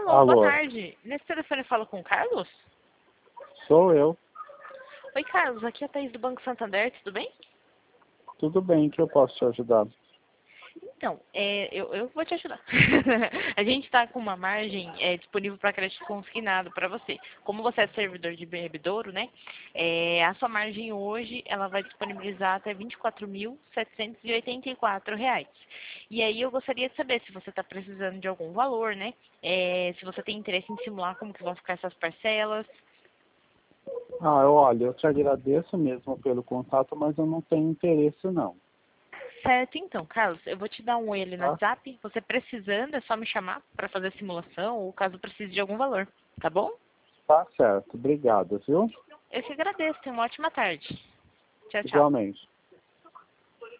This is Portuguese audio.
Alô, boa Alô, tarde. Nesse telefone eu falo com o Carlos? sou eu. Oi, Carlos, aqui é a Thaís do Banco Santander, tudo bem? Tudo bem, que eu posso te ajudar? Então, eu vou te ajudar. A gente está com uma margem disponível para crédito consignado para você. Como você é servidor de bebedouro, né? A sua margem hoje, ela vai disponibilizar até R$ 24.784. E aí eu gostaria de saber se você está precisando de algum valor, né? Se você tem interesse em simular como que vão ficar essas parcelas. Olha, eu te agradeço mesmo pelo contato, mas eu não tenho interesse não, Certo, então, Carlos, eu vou te dar um oi ali no tá? WhatsApp. Você precisando, é só me chamar para fazer a simulação ou caso precise de algum valor, tá bom? Tá certo, obrigado, viu? Eu que agradeço, tenha uma ótima tarde. Tchau, tchau. Igualmente.